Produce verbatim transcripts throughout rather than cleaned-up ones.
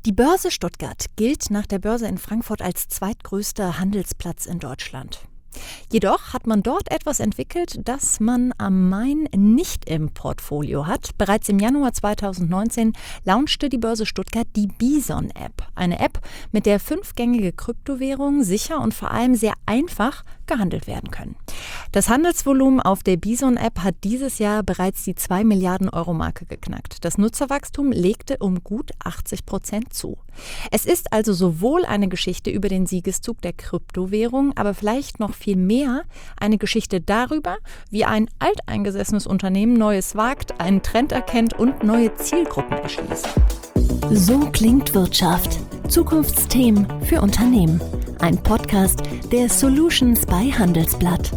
Die Börse Stuttgart gilt nach der Börse in Frankfurt als zweitgrößter Handelsplatz in Deutschland. Jedoch hat man dort etwas entwickelt, das man am Main nicht im Portfolio hat. Bereits im Januar zweitausendneunzehn launchte die Börse Stuttgart die Bison-App. Eine App, mit der fünfgängige Kryptowährungen sicher und vor allem sehr einfach gehandelt werden können. Das Handelsvolumen auf der Bison-App hat dieses Jahr bereits die zwei Milliarden Euro Marke geknackt. Das Nutzerwachstum legte um gut achtzig Prozent zu. Es ist also sowohl eine Geschichte über den Siegeszug der Kryptowährung, aber vielleicht noch viel mehr eine Geschichte darüber, wie ein alteingesessenes Unternehmen Neues wagt, einen Trend erkennt und neue Zielgruppen erschließt. So klingt Wirtschaft. Zukunftsthemen für Unternehmen. Ein Podcast der Solutions bei Handelsblatt.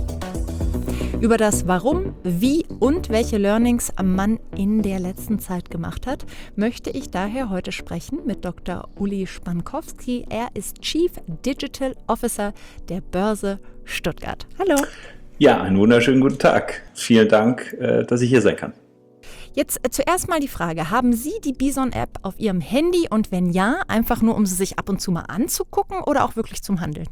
Über das Warum, Wie und welche Learnings man in der letzten Zeit gemacht hat, möchte ich daher heute sprechen mit Doktor Uli Spankowski. Er ist Chief Digital Officer der Börse Stuttgart. Hallo. Ja, einen wunderschönen guten Tag. Vielen Dank, dass ich hier sein kann. Jetzt äh, zuerst mal die Frage, haben Sie die Bison-App auf Ihrem Handy und wenn ja, einfach nur, um sie sich ab und zu mal anzugucken oder auch wirklich zum Handeln?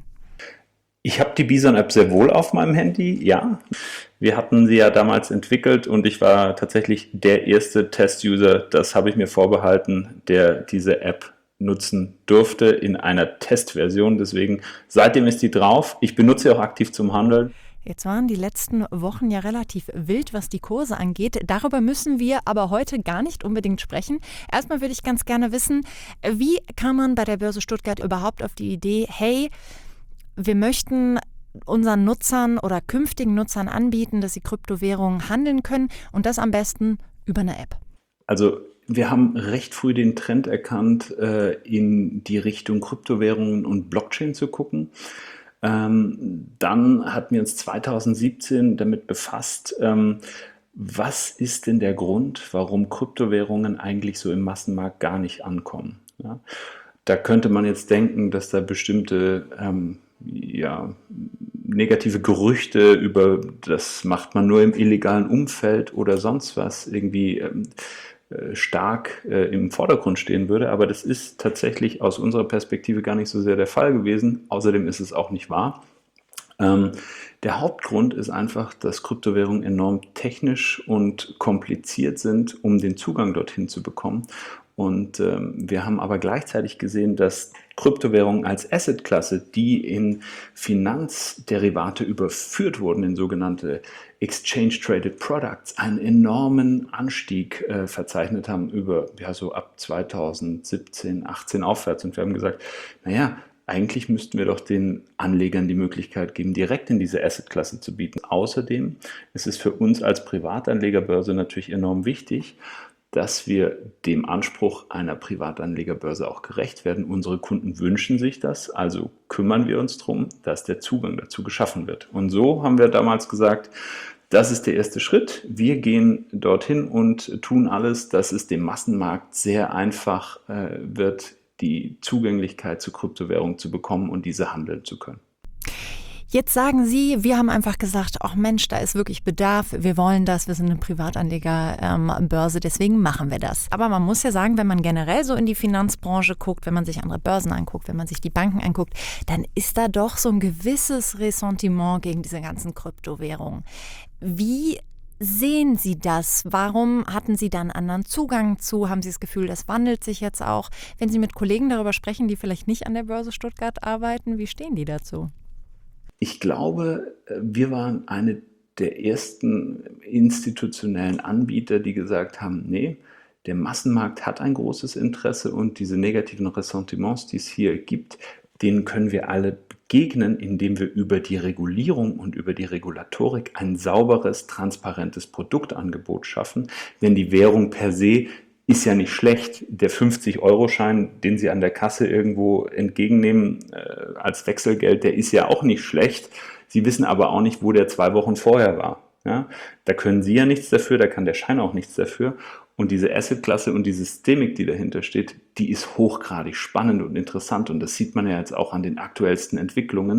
Ich habe die Bison-App sehr wohl auf meinem Handy, ja. Wir hatten sie ja damals entwickelt und ich war tatsächlich der erste Test-User, das habe ich mir vorbehalten, der diese App nutzen durfte in einer Testversion. Deswegen, seitdem ist die drauf. Ich benutze sie auch aktiv zum Handeln. Jetzt waren die letzten Wochen ja relativ wild, was die Kurse angeht. Darüber müssen wir aber heute gar nicht unbedingt sprechen. Erstmal würde ich ganz gerne wissen, wie kam man bei der Börse Stuttgart überhaupt auf die Idee, hey, wir möchten unseren Nutzern oder künftigen Nutzern anbieten, dass sie Kryptowährungen handeln können und das am besten über eine App? Also wir haben recht früh den Trend erkannt, in die Richtung Kryptowährungen und Blockchain zu gucken. Ähm, dann hatten wir uns zweitausendsiebzehn damit befasst, ähm, was ist denn der Grund, warum Kryptowährungen eigentlich so im Massenmarkt gar nicht ankommen. Ja? Da könnte man jetzt denken, dass da bestimmte ähm, ja, negative Gerüchte über, das macht man nur im illegalen Umfeld oder sonst was, irgendwie ähm, stark äh, im Vordergrund stehen würde, aber das ist tatsächlich aus unserer Perspektive gar nicht so sehr der Fall gewesen. Außerdem ist es auch nicht wahr. Ähm, der Hauptgrund ist einfach, dass Kryptowährungen enorm technisch und kompliziert sind, um den Zugang dorthin zu bekommen. Und ähm, wir haben aber gleichzeitig gesehen, dass Kryptowährungen als Assetklasse, die in Finanzderivate überführt wurden, in sogenannte Exchange Traded Products, einen enormen Anstieg äh, verzeichnet haben über ja so ab zweitausendsiebzehn, achtzehn aufwärts. Und wir haben gesagt, naja, eigentlich müssten wir doch den Anlegern die Möglichkeit geben, direkt in diese Assetklasse zu bieten. Außerdem ist es für uns als Privatanlegerbörse natürlich enorm wichtig, dass wir dem Anspruch einer Privatanlegerbörse auch gerecht werden. Unsere Kunden wünschen sich das, also kümmern wir uns darum, dass der Zugang dazu geschaffen wird. Und so haben wir damals gesagt, das ist der erste Schritt. Wir gehen dorthin und tun alles, dass es dem Massenmarkt sehr einfach äh, wird, die Zugänglichkeit zu Kryptowährungen zu bekommen und diese handeln zu können. Jetzt sagen Sie, wir haben einfach gesagt, ach Mensch, da ist wirklich Bedarf, wir wollen das, wir sind eine Privatanlegerbörse, deswegen machen wir das. Aber man muss ja sagen, wenn man generell so in die Finanzbranche guckt, wenn man sich andere Börsen anguckt, wenn man sich die Banken anguckt, dann ist da doch so ein gewisses Ressentiment gegen diese ganzen Kryptowährungen. Wie sehen Sie das? Warum hatten Sie da einen anderen Zugang zu? Haben Sie das Gefühl, das wandelt sich jetzt auch? Wenn Sie mit Kollegen darüber sprechen, die vielleicht nicht an der Börse Stuttgart arbeiten, wie stehen die dazu? Ich glaube, wir waren eine der ersten institutionellen Anbieter, die gesagt haben, nee, der Massenmarkt hat ein großes Interesse und diese negativen Ressentiments, die es hier gibt, denen können wir alle begegnen, indem wir über die Regulierung und über die Regulatorik ein sauberes, transparentes Produktangebot schaffen. Denn die Währung per se ist ja nicht schlecht. Der fünfzig-Euro-Schein, den Sie an der Kasse irgendwo entgegennehmen äh, als Wechselgeld, der ist ja auch nicht schlecht. Sie wissen aber auch nicht, wo der zwei Wochen vorher war. Ja? Da können Sie ja nichts dafür, da kann der Schein auch nichts dafür. Und diese Assetklasse und die Systemik, die dahinter steht, die ist hochgradig spannend und interessant. Und das sieht man ja jetzt auch an den aktuellsten Entwicklungen,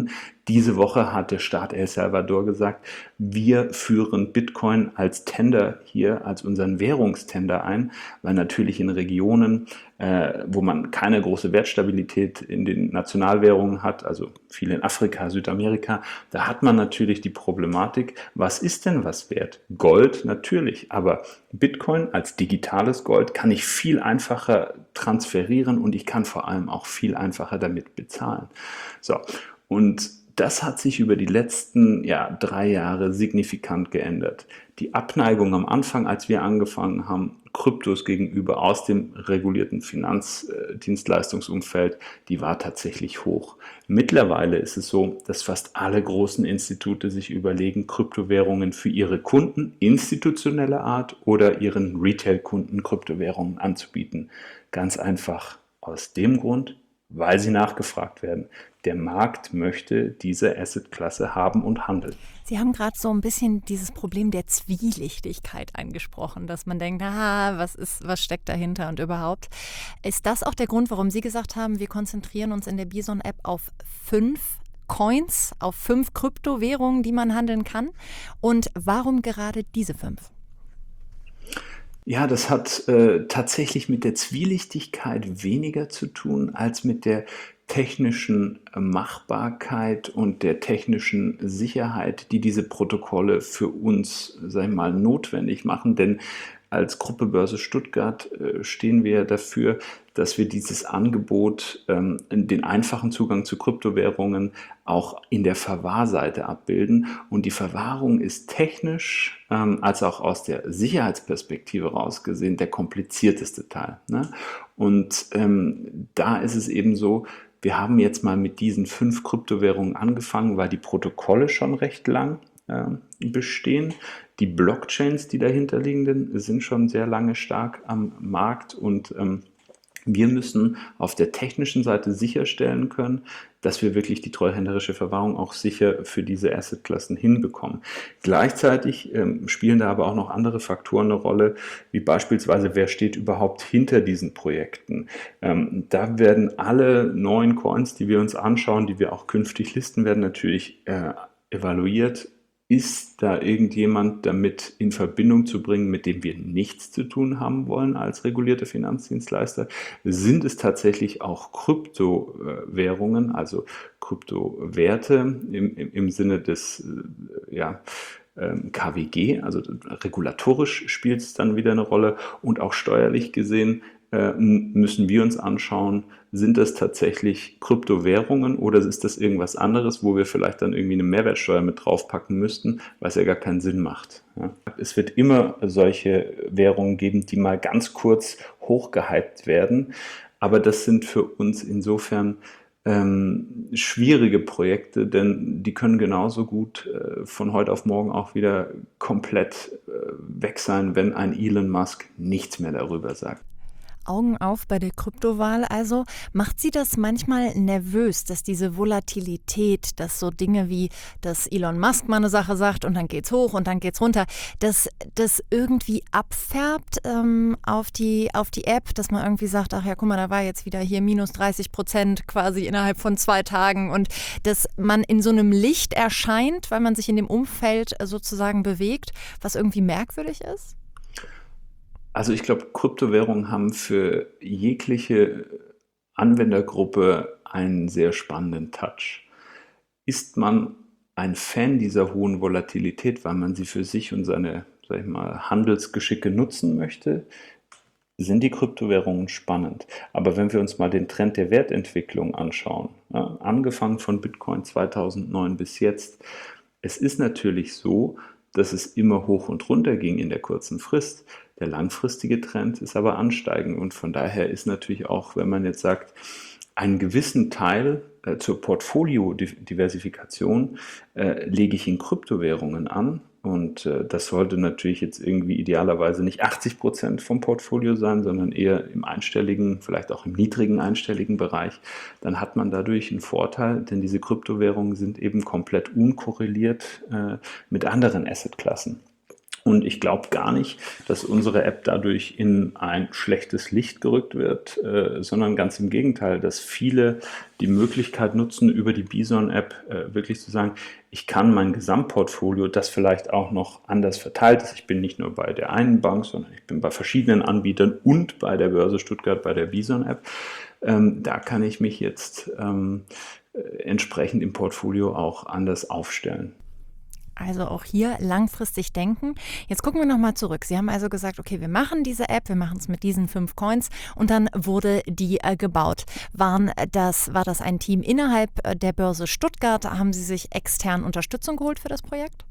Diese Woche hat der Staat El Salvador gesagt, wir führen Bitcoin als Tender hier, als unseren Währungstender ein, weil natürlich in Regionen, äh, wo man keine große Wertstabilität in den Nationalwährungen hat, also viel in Afrika, Südamerika, da hat man natürlich die Problematik, was ist denn was wert? Gold natürlich, aber Bitcoin als digitales Gold kann ich viel einfacher transferieren und ich kann vor allem auch viel einfacher damit bezahlen. So, und das hat sich über die letzten ja, drei Jahre signifikant geändert. Die Abneigung am Anfang, als wir angefangen haben, Kryptos gegenüber aus dem regulierten Finanzdienstleistungsumfeld, die war tatsächlich hoch. Mittlerweile ist es so, dass fast alle großen Institute sich überlegen, Kryptowährungen für ihre Kunden institutioneller Art oder ihren Retail-Kunden Kryptowährungen anzubieten. Ganz einfach aus dem Grund, weil sie nachgefragt werden. Der Markt möchte diese Assetklasse haben und handeln. Sie haben gerade so ein bisschen dieses Problem der Zwielichtigkeit angesprochen, dass man denkt, aha, was ist, was steckt dahinter und überhaupt. Ist das auch der Grund, warum Sie gesagt haben, wir konzentrieren uns in der Bison-App auf fünf Coins, auf fünf Kryptowährungen, die man handeln kann? Und warum gerade diese fünf? Ja, das hat äh, tatsächlich mit der Zwielichtigkeit weniger zu tun als mit der technischen Machbarkeit und der technischen Sicherheit, die diese Protokolle für uns, sag ich mal, notwendig machen. Denn als Gruppe Börse Stuttgart äh, stehen wir dafür, dass wir dieses Angebot, ähm, den einfachen Zugang zu Kryptowährungen auch in der Verwahrseite abbilden. Und die Verwahrung ist technisch, ähm, als auch aus der Sicherheitsperspektive rausgesehen, der komplizierteste Teil. Ne? Und ähm, da ist es eben so, wir haben jetzt mal mit diesen fünf Kryptowährungen angefangen, weil die Protokolle schon recht lang äh, bestehen. Die Blockchains, die dahinter liegenden, sind schon sehr lange stark am Markt und ähm, wir müssen auf der technischen Seite sicherstellen können, dass wir wirklich die treuhänderische Verwahrung auch sicher für diese Assetklassen hinbekommen. Gleichzeitig ähm, spielen da aber auch noch andere Faktoren eine Rolle, wie beispielsweise, wer steht überhaupt hinter diesen Projekten. Ähm, da werden alle neuen Coins, die wir uns anschauen, die wir auch künftig listen werden, natürlich äh, evaluiert. Ist da irgendjemand damit in Verbindung zu bringen, mit dem wir nichts zu tun haben wollen als regulierte Finanzdienstleister? Sind es tatsächlich auch Kryptowährungen, also Kryptowerte im, im, im Sinne des ja, K W G, also regulatorisch spielt es dann wieder eine Rolle und auch steuerlich gesehen müssen wir uns anschauen, sind das tatsächlich Kryptowährungen oder ist das irgendwas anderes, wo wir vielleicht dann irgendwie eine Mehrwertsteuer mit draufpacken müssten, was ja gar keinen Sinn macht. Ja. Es wird immer solche Währungen geben, die mal ganz kurz hochgehypt werden, aber das sind für uns insofern ähm, schwierige Projekte, denn die können genauso gut äh, von heute auf morgen auch wieder komplett äh, weg sein, wenn ein Elon Musk nichts mehr darüber sagt. Augen auf bei der Kryptowahl also. Macht Sie das manchmal nervös, dass diese Volatilität, dass so Dinge wie, dass Elon Musk mal eine Sache sagt und dann geht's hoch und dann geht's runter, dass das irgendwie abfärbt ähm, auf die, auf die App, dass man irgendwie sagt, ach ja, guck mal, da war jetzt wieder hier minus dreißig Prozent quasi innerhalb von zwei Tagen und dass man in so einem Licht erscheint, weil man sich in dem Umfeld sozusagen bewegt, was irgendwie merkwürdig ist? Also ich glaube, Kryptowährungen haben für jegliche Anwendergruppe einen sehr spannenden Touch. Ist man ein Fan dieser hohen Volatilität, weil man sie für sich und seine, sag ich mal, Handelsgeschicke nutzen möchte, sind die Kryptowährungen spannend. Aber wenn wir uns mal den Trend der Wertentwicklung anschauen, ja, angefangen von Bitcoin zweitausendneun bis jetzt, es ist natürlich so, dass es immer hoch und runter ging in der kurzen Frist. Der langfristige Trend ist aber ansteigend und von daher ist natürlich auch, wenn man jetzt sagt, einen gewissen Teil äh, zur Portfoliodiversifikation äh, lege ich in Kryptowährungen an und äh, das sollte natürlich jetzt irgendwie idealerweise nicht achtzig Prozent vom Portfolio sein, sondern eher im einstelligen, vielleicht auch im niedrigen einstelligen Bereich. Dann hat man dadurch einen Vorteil, denn diese Kryptowährungen sind eben komplett unkorreliert äh, mit anderen Assetklassen. Und ich glaube gar nicht, dass unsere App dadurch in ein schlechtes Licht gerückt wird, äh, sondern ganz im Gegenteil, dass viele die Möglichkeit nutzen, über die Bison-App äh, wirklich zu sagen, ich kann mein Gesamtportfolio, das vielleicht auch noch anders verteilt ist. Ich bin nicht nur bei der einen Bank, sondern ich bin bei verschiedenen Anbietern und bei der Börse Stuttgart, bei der Bison-App. Ähm, da kann ich mich jetzt ähm, äh, entsprechend im Portfolio auch anders aufstellen. Also auch hier langfristig denken. Jetzt gucken wir nochmal zurück. Sie haben also gesagt, okay, wir machen diese App, wir machen es mit diesen fünf Coins und dann wurde die äh, gebaut. Waren das, war das ein Team innerhalb der Börse Stuttgart? Haben Sie sich extern Unterstützung geholt für das Projekt?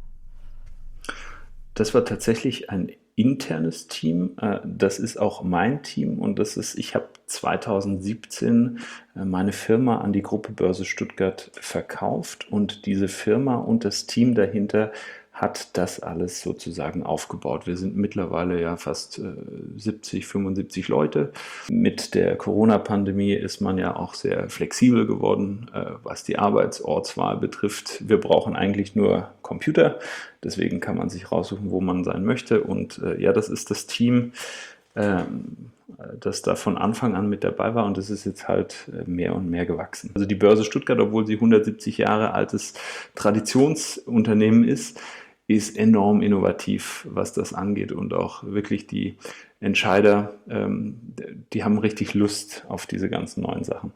Das war tatsächlich ein internes Team. Das ist auch mein Team und das ist, ich habe zweitausendsiebzehn meine Firma an die Gruppe Börse Stuttgart verkauft und diese Firma und das Team dahinter hat das alles sozusagen aufgebaut. Wir sind mittlerweile ja fast äh, siebzig, fünfundsiebzig Leute. Mit der Corona-Pandemie ist man ja auch sehr flexibel geworden, äh, was die Arbeitsortswahl betrifft. Wir brauchen eigentlich nur Computer, deswegen kann man sich raussuchen, wo man sein möchte. Und äh, ja, das ist das Team, äh, das da von Anfang an mit dabei war und das ist jetzt halt mehr und mehr gewachsen. Also die Börse Stuttgart, obwohl sie hundertsiebzig Jahre altes Traditionsunternehmen ist, ist enorm innovativ, was das angeht und auch wirklich die Entscheider, ähm, die haben richtig Lust auf diese ganzen neuen Sachen.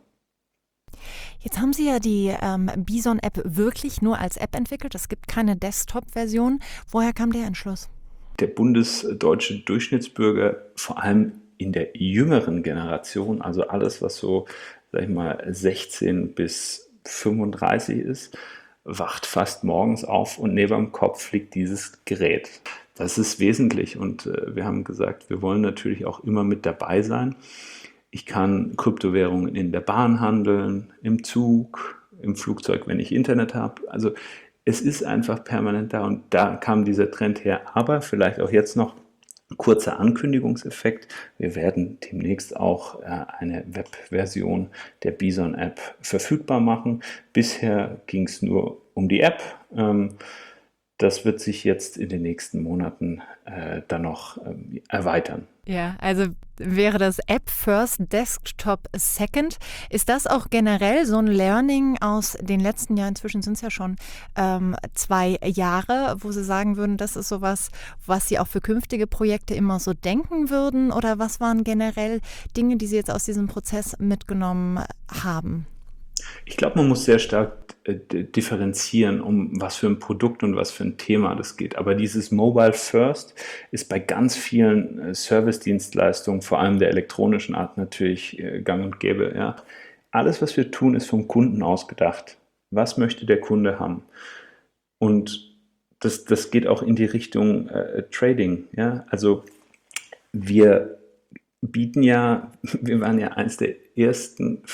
Jetzt haben Sie ja die ähm, Bison-App wirklich nur als App entwickelt. Es gibt keine Desktop-Version. Woher kam der Entschluss? Der bundesdeutsche Durchschnittsbürger, vor allem in der jüngeren Generation, also alles, was so, sag ich mal, sechzehn bis fünfunddreißig ist, wacht fast morgens auf und neben dem Kopf liegt dieses Gerät. Das ist wesentlich und äh, wir haben gesagt, wir wollen natürlich auch immer mit dabei sein. Ich kann Kryptowährungen in der Bahn handeln, im Zug, im Flugzeug, wenn ich Internet habe. Also es ist einfach permanent da und da kam dieser Trend her. Aber vielleicht auch jetzt noch kurzer Ankündigungseffekt. Wir werden demnächst auch äh, eine Webversion der Bison-App verfügbar machen. Bisher ging es nur um die App. Ähm, das wird sich jetzt in den nächsten Monaten äh, dann noch ähm, erweitern. Ja, also wäre das App First, Desktop Second. Ist das auch generell so ein Learning aus den letzten Jahren? Inzwischen sind es ja schon ähm, zwei Jahre, wo Sie sagen würden, das ist sowas, was Sie auch für künftige Projekte immer so denken würden? Oder was waren generell Dinge, die Sie jetzt aus diesem Prozess mitgenommen haben? Ich glaube, man muss sehr stark äh, differenzieren, um was für ein Produkt und was für ein Thema das geht. Aber dieses Mobile First ist bei ganz vielen äh, Service-Dienstleistungen, vor allem der elektronischen Art, natürlich äh, gang und gäbe. Ja. Alles, was wir tun, ist vom Kunden ausgedacht. Was möchte der Kunde haben? Und das, das geht auch in die Richtung äh, Trading. Ja. Also wir bieten ja, wir waren ja eines der ersten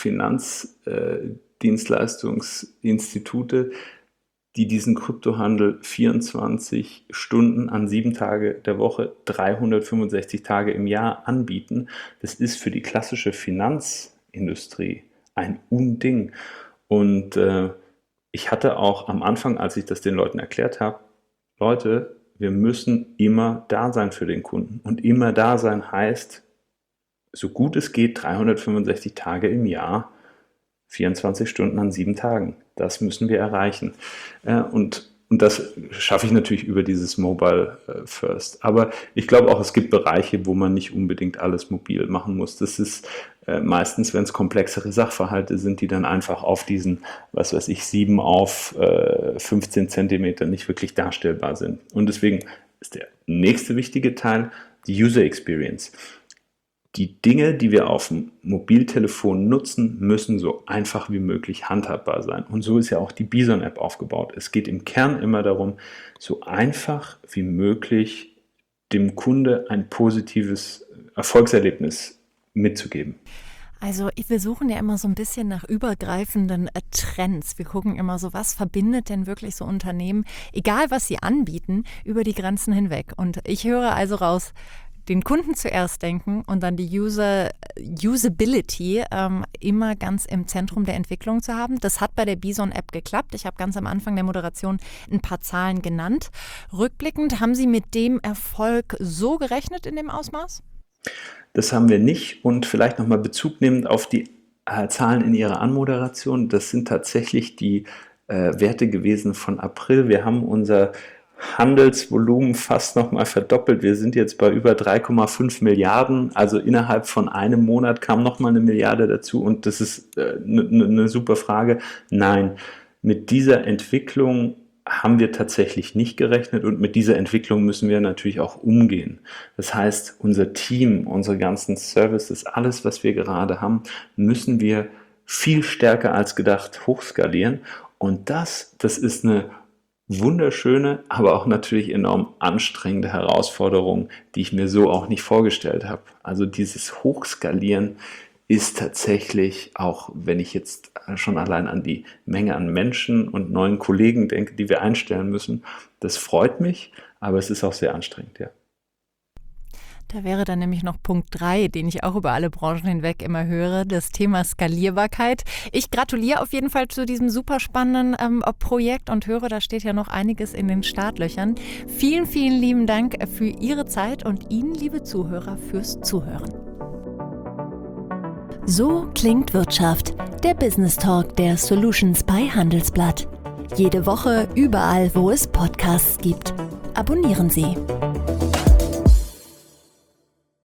Finanzdienstleistungsinstitute, die diesen Kryptohandel vierundzwanzig Stunden an sieben Tage der Woche, dreihundertfünfundsechzig Tage im Jahr anbieten. Das ist für die klassische Finanzindustrie ein Unding. Und äh, ich hatte auch am Anfang, als ich das den Leuten erklärt habe, Leute, wir müssen immer da sein für den Kunden. Und immer da sein heißt, so gut es geht, dreihundertfünfundsechzig Tage im Jahr, vierundzwanzig Stunden an sieben Tagen. Das müssen wir erreichen. Und, und das schaffe ich natürlich über dieses Mobile First. Aber ich glaube auch, es gibt Bereiche, wo man nicht unbedingt alles mobil machen muss. Das ist meistens, wenn es komplexere Sachverhalte sind, die dann einfach auf diesen, was weiß ich, sieben auf fünfzehn Zentimeter nicht wirklich darstellbar sind. Und deswegen ist der nächste wichtige Teil die User Experience. Die Dinge, die wir auf dem Mobiltelefon nutzen, müssen so einfach wie möglich handhabbar sein. Und so ist ja auch die Bison-App aufgebaut. Es geht im Kern immer darum, so einfach wie möglich dem Kunde ein positives Erfolgserlebnis mitzugeben. Also wir suchen ja immer so ein bisschen nach übergreifenden äh, Trends. Wir gucken immer so, was verbindet denn wirklich so Unternehmen, egal was sie anbieten, über die Grenzen hinweg. Und ich höre also raus, den Kunden zuerst denken und dann die User, Usability ähm, immer ganz im Zentrum der Entwicklung zu haben. Das hat bei der Bison-App geklappt. Ich habe ganz am Anfang der Moderation ein paar Zahlen genannt. Rückblickend, haben Sie mit dem Erfolg so gerechnet in dem Ausmaß? Das haben wir nicht und vielleicht nochmal Bezug nehmend auf die äh, Zahlen in Ihrer Anmoderation. Das sind tatsächlich die äh, Werte gewesen von April. Wir haben unser Handelsvolumen fast nochmal verdoppelt. Wir sind jetzt bei über drei Komma fünf Milliarden. Also innerhalb von einem Monat kam nochmal eine Milliarde dazu. Und das ist eine äh, ne, ne super Frage. Nein, mit dieser Entwicklung haben wir tatsächlich nicht gerechnet. Und mit dieser Entwicklung müssen wir natürlich auch umgehen. Das heißt, unser Team, unsere ganzen Services, alles, was wir gerade haben, müssen wir viel stärker als gedacht hochskalieren. Und das, das ist eine wunderschöne, aber auch natürlich enorm anstrengende Herausforderung, die ich mir so auch nicht vorgestellt habe. Also dieses Hochskalieren ist tatsächlich, auch wenn ich jetzt schon allein an die Menge an Menschen und neuen Kollegen denke, die wir einstellen müssen, das freut mich, aber es ist auch sehr anstrengend, ja. Da wäre dann nämlich noch Punkt drei, den ich auch über alle Branchen hinweg immer höre, das Thema Skalierbarkeit. Ich gratuliere auf jeden Fall zu diesem super spannenden ähm, Projekt und höre, da steht ja noch einiges in den Startlöchern. Vielen, vielen lieben Dank für Ihre Zeit und Ihnen, liebe Zuhörer, fürs Zuhören. So klingt Wirtschaft, der Business Talk der Solutions bei Handelsblatt. Jede Woche überall, wo es Podcasts gibt. Abonnieren Sie.